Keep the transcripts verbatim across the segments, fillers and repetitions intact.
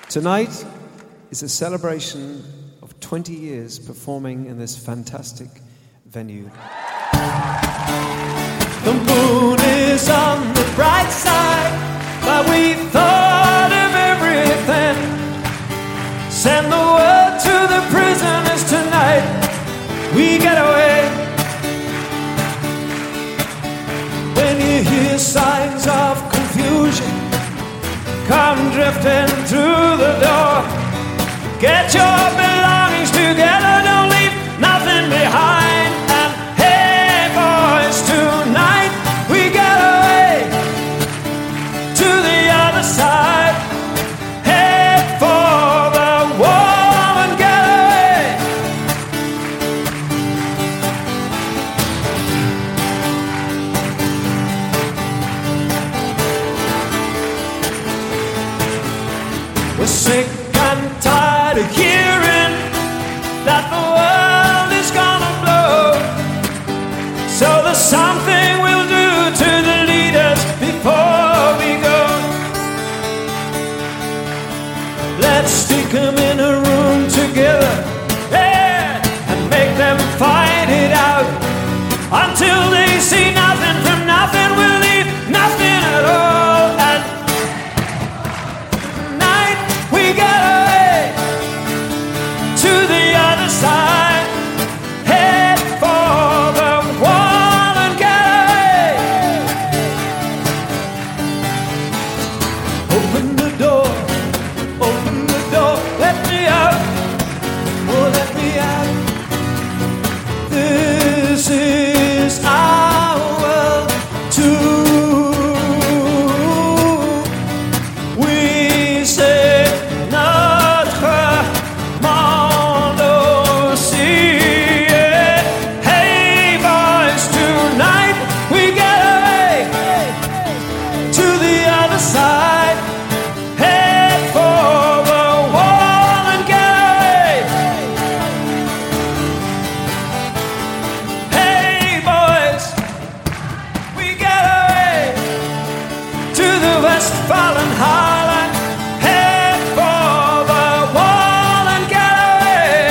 Tonight is a celebration of twenty years performing in this fantastic venue. The moon is on the bright side, but we thought of everything. Send the word to the prisoners tonight. We get away. When you hear signs of confusion come drifting through the door, get your belongings together, don't leave nothing behind. And hey boys, tonight we get away to the other side. Head for the wall and get away. We're sick and tired of hearing that the world is gonna blow. So there's something we'll do to the leaders before we go. Let's stick them in a room together, yeah, and make them fight it out until they see nothing from nothing. We'll leave nothing at all. And tonight we get away to the other side. Head for the wall and get away. Open the door, open the door, let me out, oh let me out. This is our world too. We say notre monde aussi. Hey boys, tonight we get away to the other side. Head for the wall and get away. Hey boys, we get away to the Westfalen Highland. Head for the wall and get away.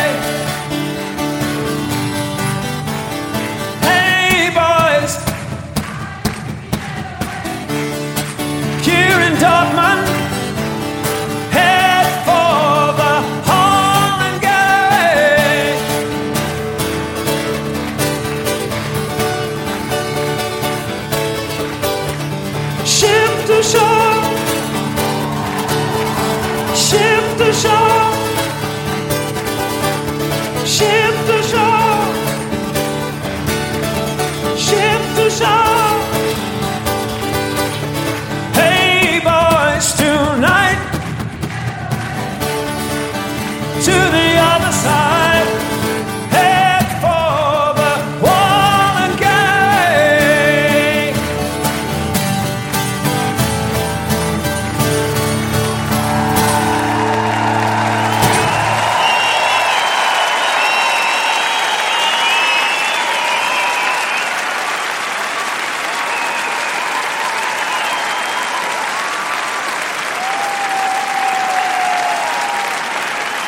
Hey boys, here in Dortmund. Head for the hall and get away. Ship to shore, ship